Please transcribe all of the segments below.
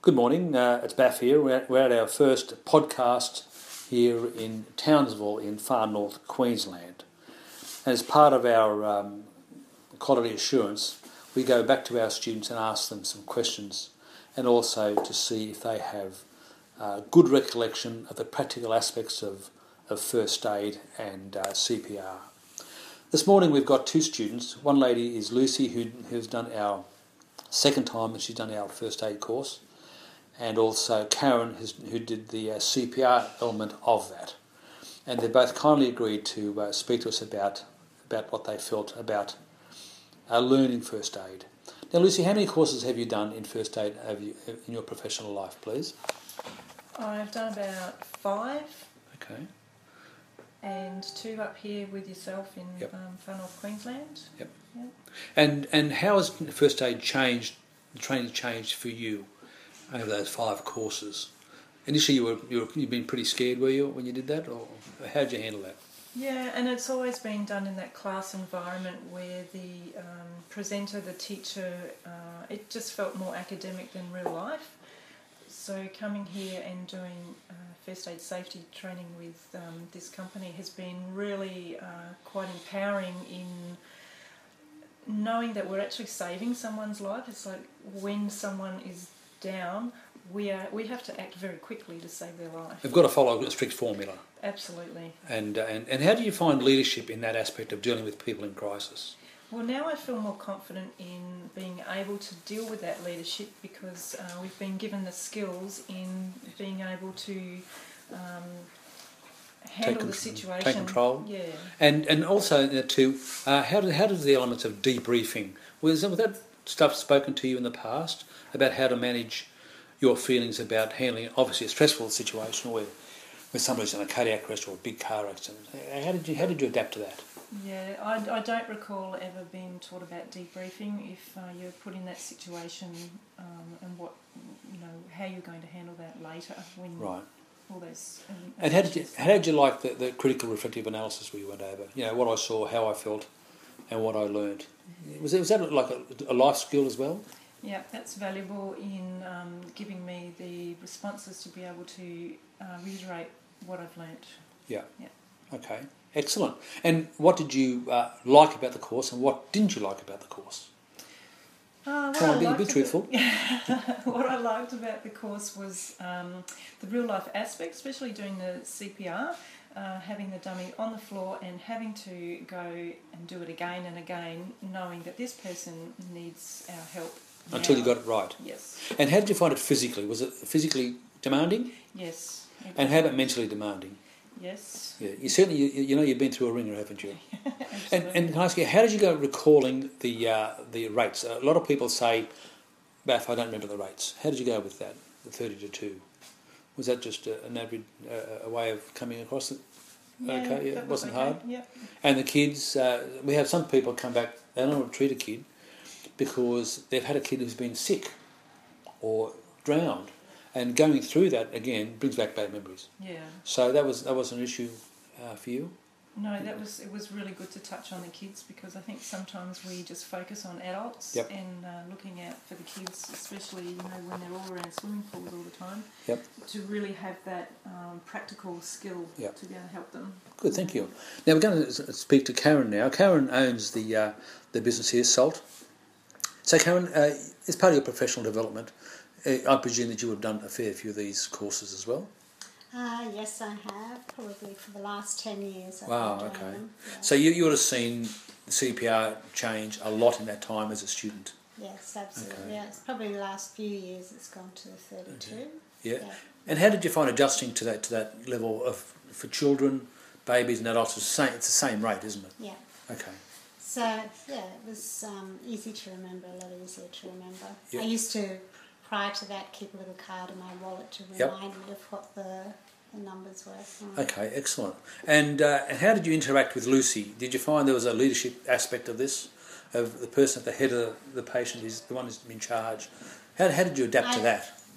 Good morning, it's Baff here. We're at our first podcast here in Townsville in far north Queensland. And as part of our quality assurance, we go back to our students and ask them some questions and also to see if they have good recollection of the practical aspects of first aid and CPR. This morning we've got two students. One lady is Lucy, who's done our second time that she's done our first aid course, and also Karen, who did the CPR element of that. And they both kindly agreed to speak to us about what they felt about learning first aid. Now, Lucy, how many courses have you done in first aid in your professional life, please? I've done about 5. Okay. And 2 up here with yourself in far north Queensland. Yep. And how has first aid changed? The training changed for you over those 5 courses? Initially, you've been pretty scared, were you, when you did that, or how did you handle that? Yeah, and it's always been done in that class environment where the presenter, the teacher, it just felt more academic than real life. So coming here and doing first aid safety training with this company has been really quite empowering in knowing that we're actually saving someone's life. It's like when someone is down, we have to act very quickly to save their life. You've got to follow a strict formula. Absolutely. And how do you find leadership in that aspect of dealing with people in crisis? Well, now I feel more confident in being able to deal with that leadership because we've been given the skills in being able to handle the situation. Take control. Yeah. And also too, how does the elements of debriefing, was that stuff spoken to you in the past about how to manage your feelings about handling obviously a stressful situation where somebody's in a cardiac arrest or a big car accident? How did you adapt to that? Yeah, I don't recall ever being taught about debriefing. If you're put in that situation and what how you're going to handle that later when all those. And how did you like the critical reflective analysis we went over? You know, what I saw, how I felt, and what I learned. Was that like a life skill as well? Yeah, that's valuable in giving me the responses to be able to reiterate what I've learnt. Yeah. Yeah. Okay. Excellent. And what did you like about the course, and what didn't you like about the course? Be truthful. What I liked about the course was the real life aspect, especially doing the CPR, having the dummy on the floor and having to go and do it again and again, knowing that this person needs our help now. Until you got it right. Yes. And how did you find it physically? Was it physically demanding? Yes. And how about mentally demanding? Yes. Yeah, you certainly you've been through a ringer, haven't you? Absolutely. And can I ask you, how did you go recalling the rates? A lot of people say, Baff, I don't remember the rates. How did you go with that? The 30 to 2. Was that just an average a way of coming across it? Yeah, okay, yeah, it wasn't hard. Yeah. And the kids, we have some people come back. They don't want to treat a kid because they've had a kid who's been sick or drowned. And going through that again brings back bad memories. Yeah. So that was an issue for you. No, it was really good to touch on the kids because I think sometimes we just focus on adults and looking out for the kids, especially when they're all around swimming pools all the time. Yep. To really have that practical skill to be able to help them. Good, thank you. Now we're going to speak to Karen now. Karen owns the business here, Salt. So Karen, as part of your professional development, I presume that you would have done a fair few of these courses as well? Yes, I have, probably for the last 10 years. Wow, okay. Them. Yeah. So you would have seen the CPR change a lot in that time as a student? Yes, absolutely. Okay. Yeah, it's probably the last few years it's gone to 32. Okay. Yeah. And how did you find adjusting to that level for children, babies and adults? It's the same rate, isn't it? Yeah. Okay. So, yeah, it was easy to remember, a lot easier to remember. Yep. I used to, prior to that, keep a little card in my wallet to remind me of what the numbers were. Okay, excellent. And how did you interact with Lucy? Did you find there was a leadership aspect of this, of the person at the head of the patient is the one who's in charge? How did you adapt to that?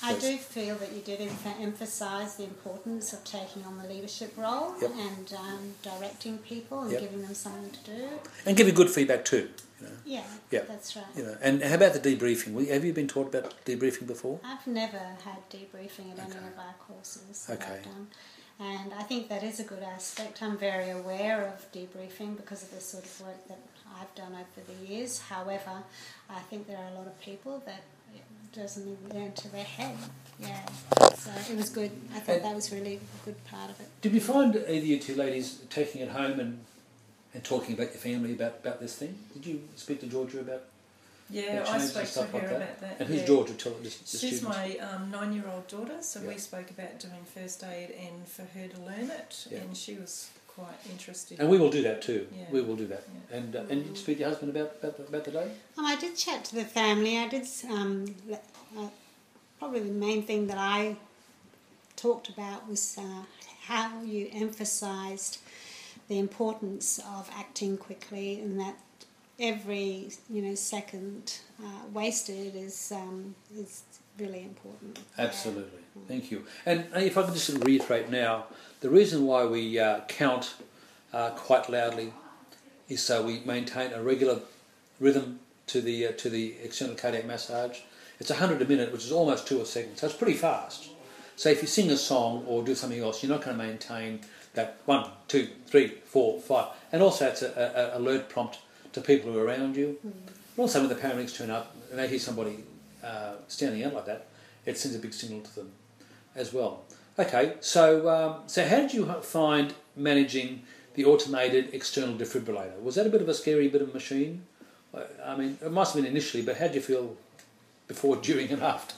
I do feel that you did emphasise the importance of taking on the leadership role and directing people and giving them something to do. And giving good feedback too. You know. Yeah, that's right. You know, and how about the debriefing? Have you been taught about debriefing before? I've never had debriefing at any of our courses that I've done. And I think that is a good aspect. I'm very aware of debriefing because of the sort of work that I've done over the years. However, I think there are a lot of people that it doesn't even enter their head. Yeah. So it was good. I thought that was really a good part of it. Did you find either you two ladies taking it home and talking about your family about this thing? Did you speak to Georgia about I spoke to her about that. And who's Georgia? Tell the She's students. my 9-year-old daughter, so we spoke about doing first aid and for her to learn it, and she was quite interested. And we will do that too. Yeah. We will do that. Yeah. And you speak to your husband about the day? I did chat to the family. I did. Probably the main thing that I talked about was how you emphasised the importance of acting quickly, and that every second wasted is really important. Absolutely. Thank you. And if I could just reiterate now, the reason why we count quite loudly is so we maintain a regular rhythm to the external cardiac massage. It's 100 a minute, which is almost 2 a second, so it's pretty fast. So if you sing a song or do something else, you're not going to maintain that 1, 2, 3, 4, 5. And also it's an alert prompt to people who are around you. But also when the paramedics turn up and they hear somebody standing out like that, it sends a big signal to them as well. Okay, so how did you find managing the automated external defibrillator? Was that a bit of a scary bit of machine? I mean, it must have been initially, but how did you feel before, during and after?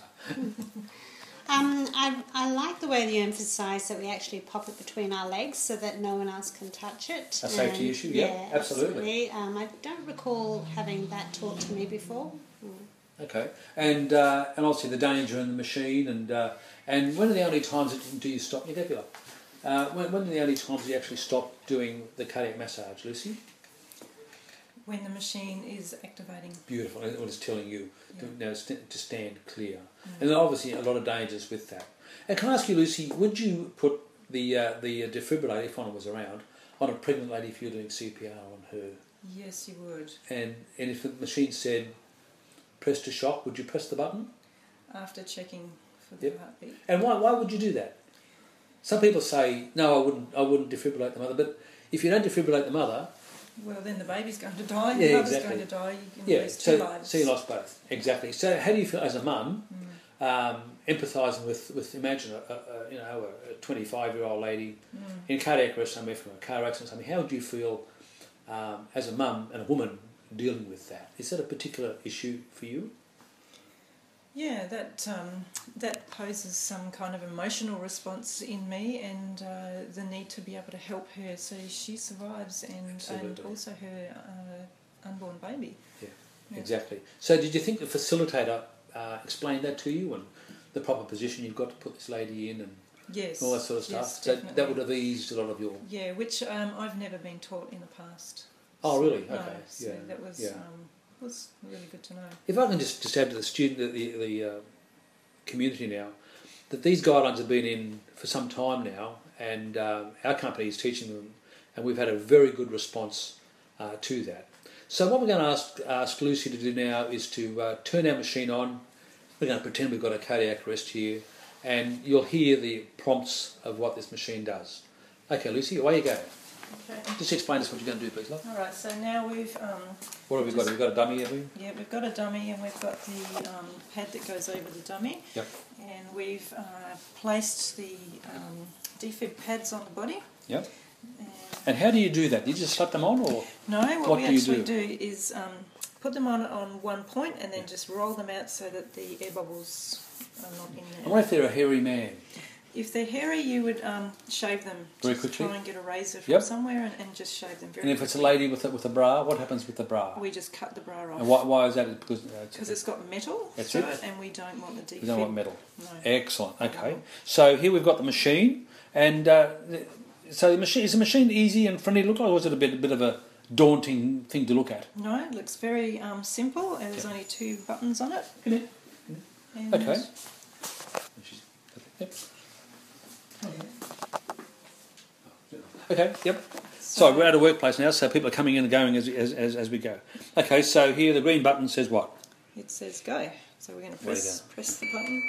I like the way you emphasise that we actually pop it between our legs so that no one else can touch it. A safety issue, yeah, absolutely. I don't recall having that taught to me before. Okay, and obviously the danger in the machine, and when are the only times do you stop? You go, when are the only times you actually stop doing the cardiac massage, Lucy? When the machine is activating. Beautiful, and it's telling you to stand clear. And then obviously a lot of dangers with that. And can I ask you, Lucy, would you put the defibrillator, if one was around, on a pregnant lady if you're doing CPR on her? Yes, you would. And if the machine said press to shock, would you press the button? After checking for the heartbeat. And why would you do that? Some people say, no, I wouldn't defibrillate the mother, but if you don't defibrillate the mother... Well, then the baby's going to die, the mother's going to die, you can lose 2 lives. So you lost both, exactly. So how do you feel as a mum, empathising with imagine a 25-year-old lady in cardiac arrest somewhere from a car accident, something? How would you feel as a mum and a woman dealing with that? Is that a particular issue for you? Yeah, that poses some kind of emotional response in me, and the need to be able to help her so she survives, and also her unborn baby. Yeah, exactly. So did you think the facilitator explained that to you, and the proper position you've got to put this lady in, and all that sort of stuff? Yes, so that would have eased a lot of your... Yeah, which I've never been taught in the past. Oh, really? Okay. No, so that was really good to know. If I can just add to the student, the community now, that these guidelines have been in for some time now, and our company is teaching them, and we've had a very good response to that. So what we're going to ask Lucy to do now is to turn our machine on. We're going to pretend we've got a cardiac arrest here, and you'll hear the prompts of what this machine does. Okay, Lucy, away you go. Okay. Just explain to us what you're going to do, please, love. All right, so now we've... what have we got? We've got a dummy, have we? Yeah, we've got a dummy, and we've got the pad that goes over the dummy. Yep. And we've placed the defib pads on the body. Yep. And how do you do that? Do you just slap them on, or...? No, what we actually do is put them on one point and then just roll them out so that the air bubbles are not in there. And what if they're a hairy man? If they're hairy, you would shave them. Very quickly? Try and get a razor from somewhere and just shave them very quickly. And if it's a lady with a bra, what happens with the bra? We just cut the bra off. And why is that? Because it's got metal to it, and we don't want the defib. We don't want metal. No. Excellent. Okay. So here we've got the machine, and so is the machine easy and friendly to look like, or was it a bit of a daunting thing to look at? No, it looks very simple. There's only 2 buttons on it. Okay. Yep. Okay, yep. So we're at a workplace now, so people are coming in and going as we go. Okay, so here the green button says what? It says go. So we're going to press the button.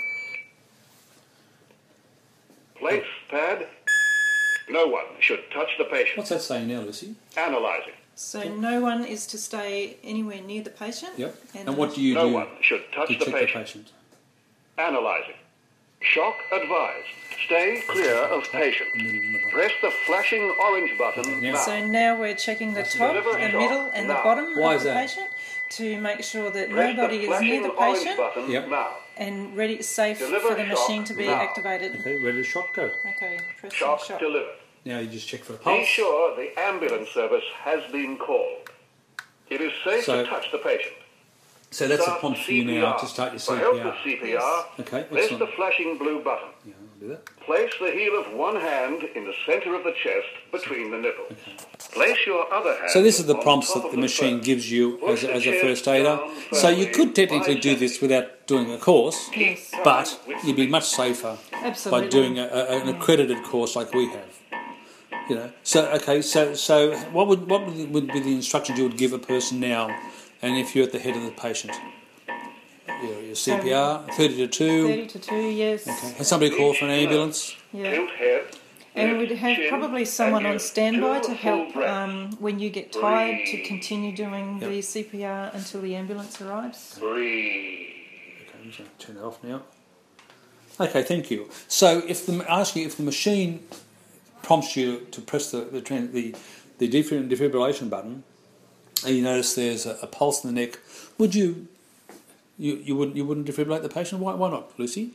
Place pad. No one should touch the patient. What's that saying now, Lucy? Analyzing. So no one is to stay anywhere near the patient. Yep. And what do you do? No one should touch to the check patient. Analyzing. Shock advised. Stay clear of patient. Press the flashing orange button now. So now we're checking the top, the middle and the bottom of the patient to make sure that nobody is near the patient and ready, safe for the machine to be activated. Okay, ready to shock, go. Okay, press Shock shock. delivered. Now you just check for a pulse. Be sure the ambulance service has been called. It is safe to touch the patient. So that's a prompt for you now to start your CPR. For help with CPR, okay, press the flashing blue button. Yeah, I'll do that. Place the heel of one hand in the centre of the chest between the nipples. Place your other hand. So this is the prompts that the machine gives you as a first aider. So you could technically do this without doing a course, but you'd be much safer by doing an accredited course like we have. You know. So okay. So what would be the instructions you would give a person now? And if you're at the head of the patient, your CPR, 30 to 2. 30 to 2, yes. Okay. Has somebody called for an ambulance? Yeah. And we'd have probably someone on standby to help when you get tired to continue doing the CPR until the ambulance arrives. Breathe. Okay, I'm just going to turn it off now. Okay, thank you. So if the machine prompts you to press the defibrillation button, and you notice there's a pulse in the neck, would you wouldn't defibrillate the patient? Why not, Lucy?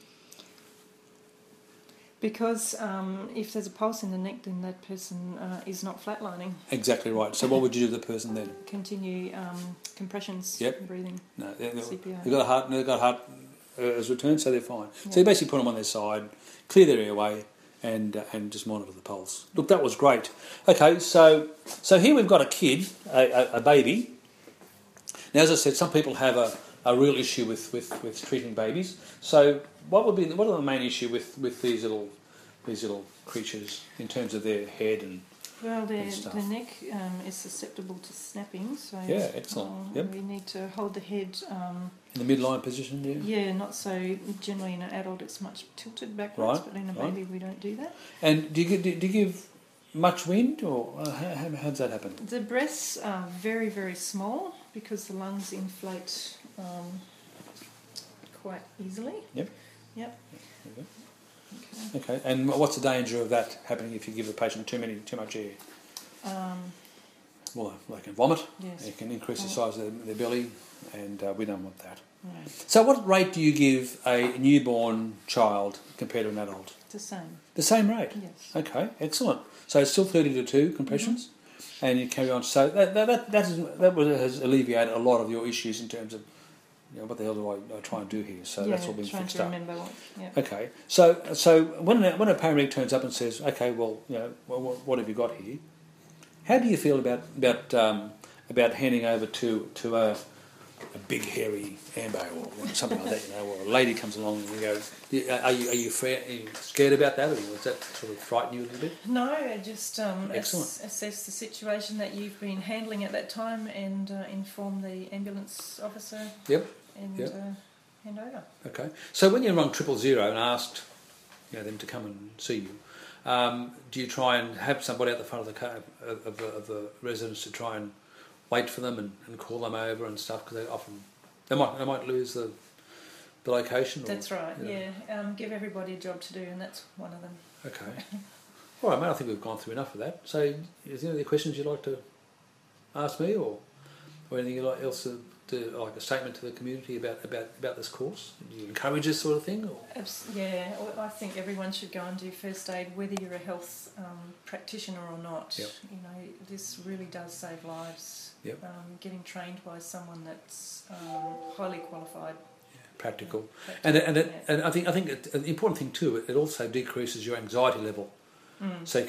Because if there's a pulse in the neck, then that person is not flatlining. Exactly right. So what would you do to the person then? Continue compressions, breathing. No, CPR. They've got heart as returned, so they're fine. Yep. So you basically put them on their side, clear their airway, and just monitor the pulse. Look, that was great. Okay, so here we've got a kid, a baby. Now, as I said, some people have a real issue with treating babies. So what are the main issue with these little creatures in terms of their head and the neck is susceptible to snapping. So excellent. We need to hold the head in the midline position. Yeah, not so. Generally, in an adult, it's much tilted backwards, but in a baby, we don't do that. And do you give much wind, or how does that happen? The breaths are very, very small because the lungs inflate quite easily. Yep. Okay. And what's the danger of that happening if you give the patient too much air? Well, they can vomit. Yes. It can increase the size of their belly, and we don't want that. Right. So what rate do you give a newborn child compared to an adult? The same. The same rate? Yes. Okay, excellent. So it's still 30 to 2 compressions, and you carry on. So that has alleviated a lot of your issues in terms of, what the hell do I try and do here? So that's all been fixed up. Remember what. Yeah. Okay, so when a paramedic turns up and says, "Okay, well, what have you got here?" How do you feel about handing over to a big hairy ambo or something like that? Or a lady comes along and you go, "Are you scared about that, or does that sort of frighten you a little bit?" No, I just assess the situation that you've been handling at that time and inform the ambulance officer. Yep. And hand over. Okay. So when you rung 000 and asked them to come and see you, do you try and have somebody at the front of the car of the residence to try and wait for them and call them over and stuff, because they might lose the location? That's right. Give everybody a job to do, and that's one of them. Okay. All right, mate. I think we've gone through enough of that. So, is there any questions you'd like to ask me, or anything else like a statement to the community about this course? Do you encourage this sort of thing? Or? Yeah, I think everyone should go and do first aid, whether you're a health practitioner or not. Yep. This really does save lives. Yep. Getting trained by someone that's highly qualified. Practical. And I think the important thing too, it also decreases your anxiety level. So